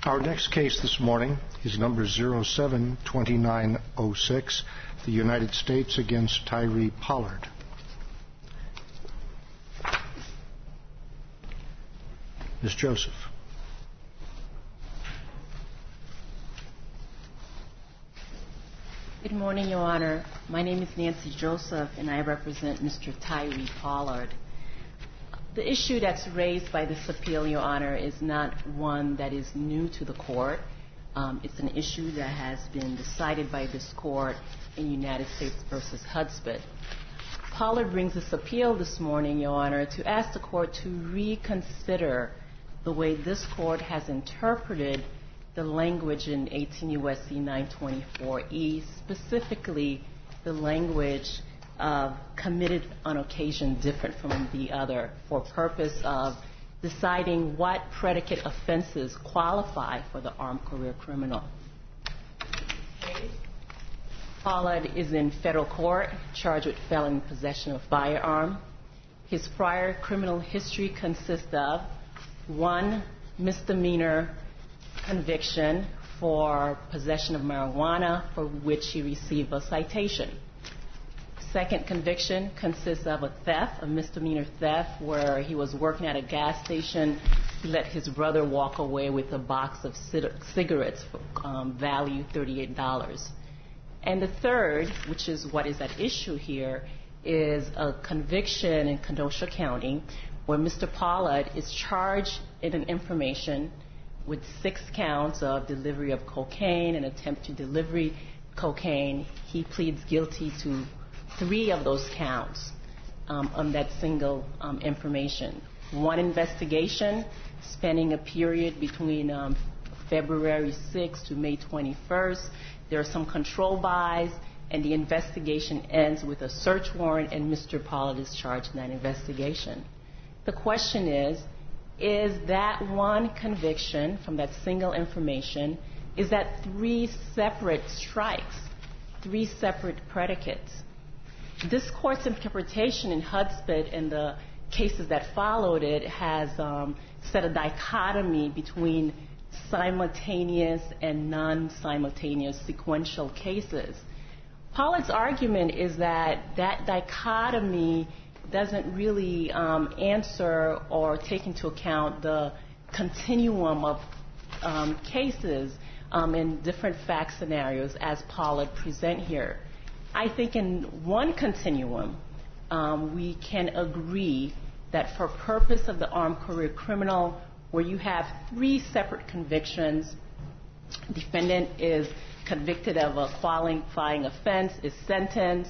Our next case this morning is number 072906, the United States against Tyree Pollard. Ms. Joseph. Good morning, Your Honor. My name is Nancy Joseph, and I represent Mr. Tyree Pollard. The issue that's raised by this appeal, Your Honor, is not one that is new to the court. It's an issue that has been decided by this court in United States v. Hudspeth. Pollard brings this appeal this morning, Your Honor, to ask the court to reconsider the way this court has interpreted the language in 18 U.S.C. 924E, specifically the language of committed on occasion different from the other, for purpose of deciding what predicate offenses qualify for the armed career criminal. Pollard is in federal court, charged with felon possession of firearm. His prior criminal history consists of 1 misdemeanor conviction for possession of marijuana, for which he received a citation. Second conviction consists of a theft, a misdemeanor theft, where he was working at a gas station. He let his brother walk away with a box of cigarettes for value $38. And the third, which is what is at issue here, is a conviction in Kenosha County where Mr. Pollard is charged in an information with 6 counts of delivery of cocaine and attempt to deliver cocaine. He pleads guilty to 3 of those counts on that single information. 1 investigation spanning a period between February 6th to May 21st. There are some control buys, and the investigation ends with a search warrant, and Mr. Pollard is charged in that investigation. The question is that 1 conviction from that single information, is that 3 separate strikes, 3 separate predicates? This court's interpretation in Hudspeth and the cases that followed it has set a dichotomy between simultaneous and non-simultaneous sequential cases. Pollard's argument is that that dichotomy doesn't really answer or take into account the continuum of cases in different fact scenarios as Pollard present here. I think in one continuum, we can agree that for purpose of the armed career criminal, where you have 3 separate convictions, defendant is convicted of a qualifying offense, is sentenced.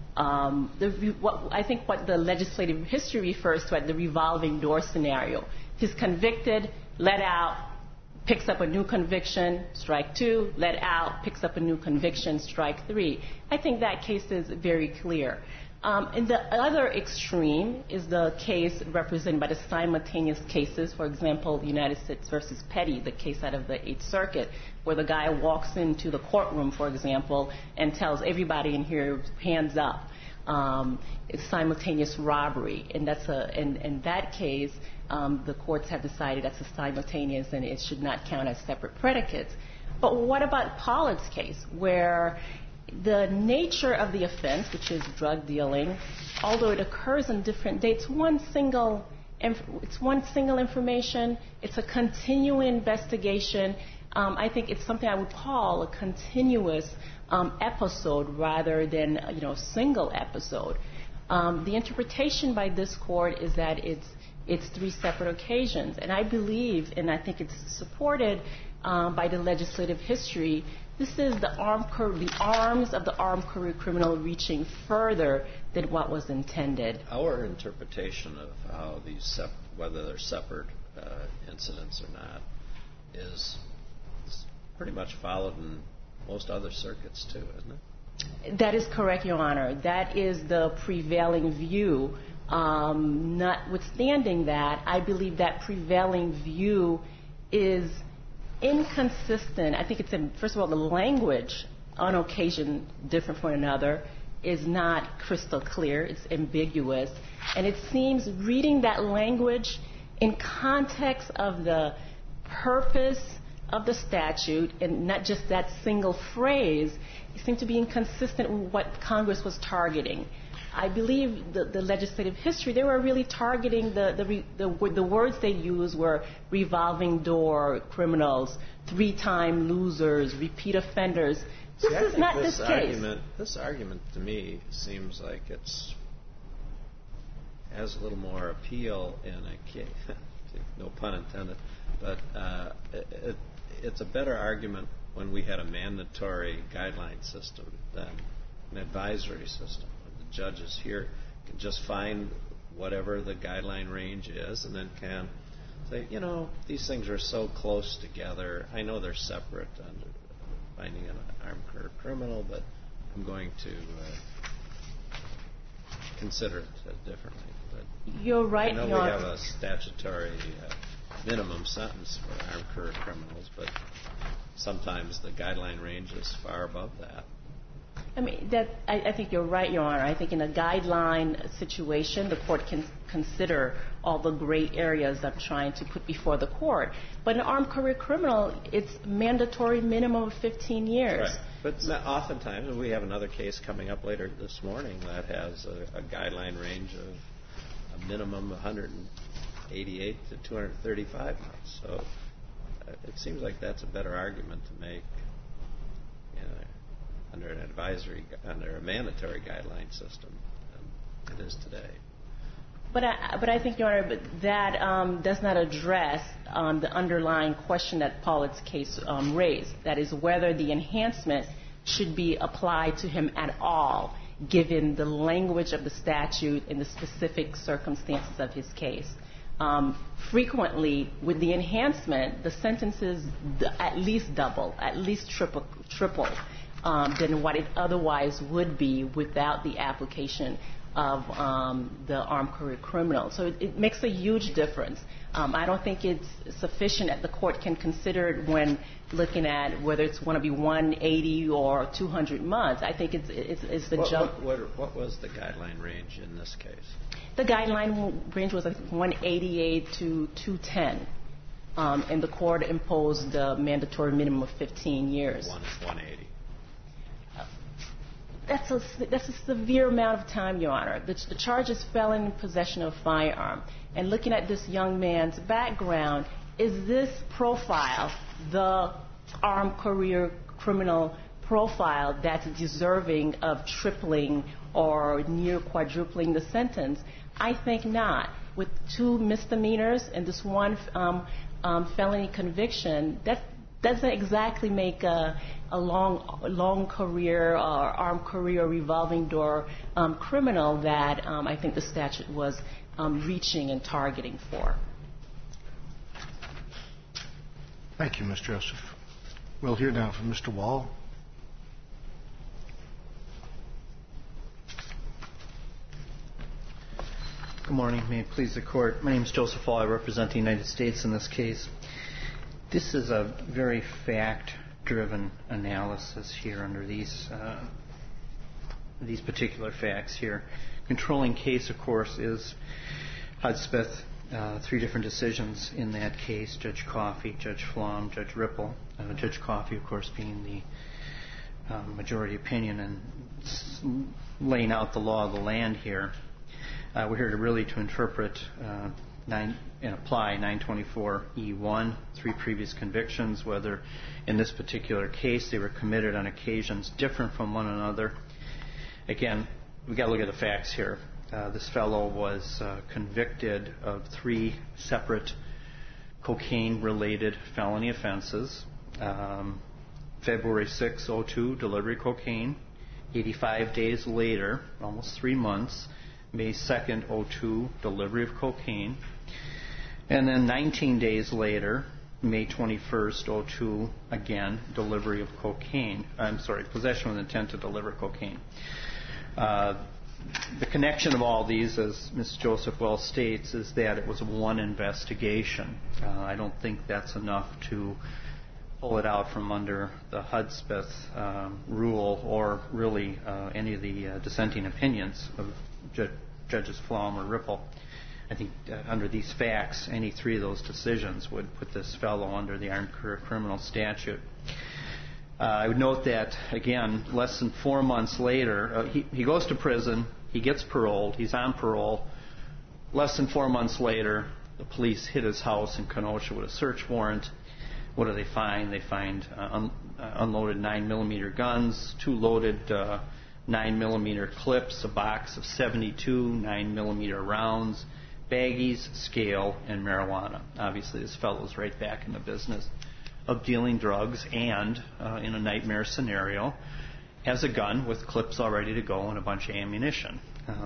I think what the legislative history refers to as the revolving door scenario. He's convicted, let out, picks up a new conviction, strike 2, let out, picks up a new conviction, strike 3. I think that case is very clear. And the other extreme is the case represented by the simultaneous cases. For example, the United States versus Petty, the case out of the 8th Circuit, where the guy walks into the courtroom, for example, and tells everybody in here, hands up. It's simultaneous robbery. And in that case, the courts have decided that's a simultaneous and it should not count as separate predicates. But what about Pollard's case, where the nature of the offense, which is drug dealing, although it occurs on different dates, it's one single information. It's a continuing investigation. I think it's something I would call a continuous episode rather than a single episode. The interpretation by this court is that it's 3 separate occasions, and I believe, and I think it's supported by the legislative history. This is the arms of the armed career criminal reaching further than what was intended. Our interpretation of how these, whether they're separate incidents or not, is pretty much followed in most other circuits too, isn't it? That is correct, Your Honor. That is the prevailing view. Notwithstanding that, I believe that prevailing view is inconsistent. I think it's, first of all, the language on occasion different from another is not crystal clear. It's ambiguous. And it seems reading that language in context of the purpose of the statute, and not just that single phrase, seem to be inconsistent with what Congress was targeting. I believe the legislative history, they were really targeting the words they used were revolving door criminals, three-time losers, repeat offenders. This is not this case. This argument to me seems like has a little more appeal in a case, no pun intended, but it's a better argument when we had a mandatory guideline system than an advisory system. The judges here can just find whatever the guideline range is and then can say, these things are so close together. I know they're separate under finding an armed career criminal, but I'm going to consider it differently. But you're right. I know we have a statutory minimum sentence for armed career criminals, but sometimes the guideline range is far above that. I think you're right, Your Honor. I think in a guideline situation, the court can consider all the gray areas I'm trying to put before the court. But an armed career criminal, it's mandatory minimum of 15 years. Right. But oftentimes, we have another case coming up later this morning that has a guideline range of a minimum of 188 to 235 months. So it seems like that's a better argument to make under a mandatory guideline system than it is today. But I think, Your Honor, that does not address the underlying question that Pollitt's case raised. That is whether the enhancement should be applied to him at all, given the language of the statute and the specific circumstances of his case. Frequently, with the enhancement, the sentences at least double, at least triple than what it otherwise would be without the application of the armed career criminal. So it makes a huge difference. I don't think it's sufficient that the court can consider it when looking at whether it's going to be 180 or 200 months. I think it's the jump. What was the guideline range in this case? The guideline range was 188 to 210. And the court imposed the mandatory minimum of 15 years. 180. That's a severe amount of time, Your Honor. The charge is felon in possession of firearm. And looking at this young man's background, is this profile the armed career criminal profile that's deserving of tripling or near quadrupling the sentence? I think not. With 2 misdemeanors and this one felony conviction, that doesn't exactly make a long career or armed career revolving door criminal that I think the statute was reaching and targeting for. Thank you, Ms. Joseph. We'll hear now from Mr. Wall. Good morning. May it please the Court. My name is Joseph Wall. I represent the United States in this case. This is a very fact-driven analysis here under these particular facts here. Controlling case, of course, is Hudspeth. 3 different decisions in that case: Judge Coffey, Judge Flom, Judge Ripple. Judge Coffey, of course, being the majority opinion and laying out the law of the land here. We're here to interpret and apply 924E1, 3 previous convictions, whether in this particular case they were committed on occasions different from one another. Again, we've got to look at the facts here. This fellow was convicted of 3 separate cocaine-related felony offenses. February 6, 2002, delivery of cocaine. 85 days later, almost 3 months, May 2nd, 2002, delivery of cocaine. And then 19 days later, May 21st, 2002, again, delivery of cocaine. Possession with intent to deliver cocaine. The connection of all these, as Ms. Joseph well states, is that it was one investigation. I don't think that's enough to pull it out from under the Hudspeth rule or really any of the dissenting opinions of Judges Flom or Ripple. I think under these facts, any three of those decisions would put this fellow under the Armed Career Criminal Statute. I would note that, again, less than 4 months later, he goes to prison, he gets paroled, he's on parole. Less than 4 months later, the police hit his house in Kenosha with a search warrant. What do they find? They find unloaded 9mm guns, 2 loaded 9mm clips, a box of 72 9mm rounds, baggies, scale, and marijuana. Obviously, this fellow's right back in the business of dealing drugs and, in a nightmare scenario, has a gun with clips all ready to go and a bunch of ammunition.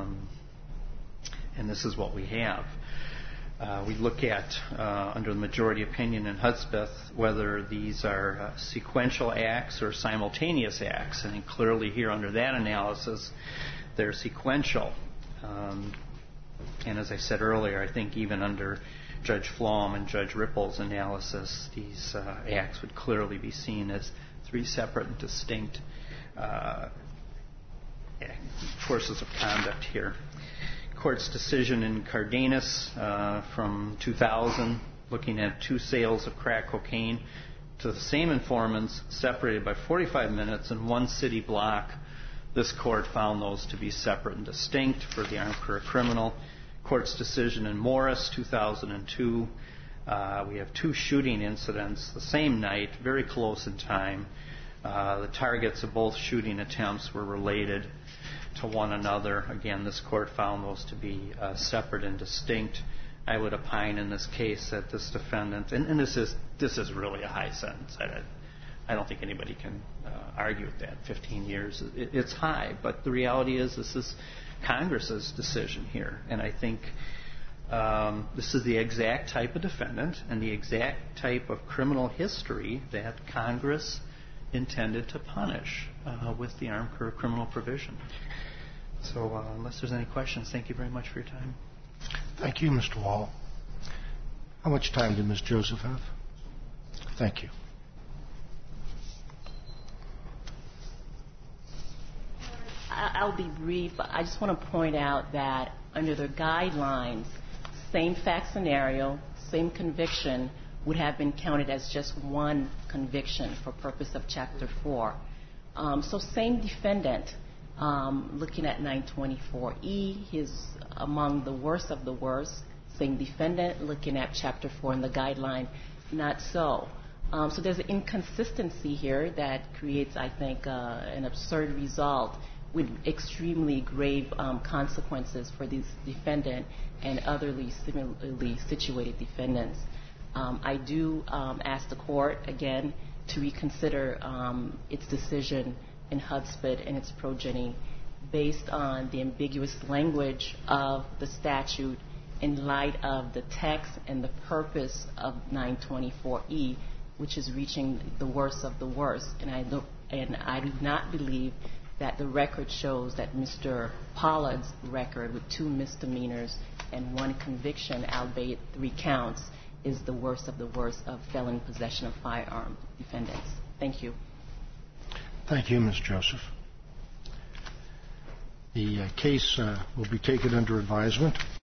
And this is what we have. We look at, under the majority opinion in Hudspeth, whether these are sequential acts or simultaneous acts. And clearly here under that analysis, they're sequential. And as I said earlier, I think even under Judge Flom and Judge Ripple's analysis, these acts would clearly be seen as 3 separate and distinct courses of conduct here. Court's decision in Cardenas from 2000, looking at 2 sales of crack cocaine to the same informants, separated by 45 minutes in 1 city block. This court found those to be separate and distinct for the armed career criminal. Court's decision in Morris, 2002. We have 2 shooting incidents the same night, very close in time. The targets of both shooting attempts were related to one another. Again, this court found those to be separate and distinct. I would opine in this case that this defendant, and this is really a high sentence. I don't think anybody can argue with that. 15 years, it's high, but the reality is this is Congress's decision here, and I think this is the exact type of defendant and the exact type of criminal history that Congress intended to punish with the armed career criminal provision. So unless there's any questions, thank you very much for your time. Thank you, Mr. Wall. How much time did Ms. Joseph have? Thank you. I'll be brief. I just want to point out that under the guidelines, same fact scenario, same conviction would have been counted as just one conviction for purpose of Chapter 4. So same defendant, looking at 924E, he's among the worst of the worst. Same defendant, looking at Chapter 4 in the guideline, not so. So there's an inconsistency here that creates, I think, an absurd result with extremely grave consequences for this defendant and otherly similarly situated defendants. I do ask the court, again, to reconsider its decision in Hudspeth and its progeny based on the ambiguous language of the statute in light of the text and the purpose of 924E, which is reaching the worst of the worst. And I do not believe that the record shows that Mr. Pollard's record with 2 misdemeanors and 1 conviction, albeit 3 counts, is the worst of the worst of felon possession of firearm defendants. Thank you. Thank you, Ms. Joseph. The case will be taken under advisement.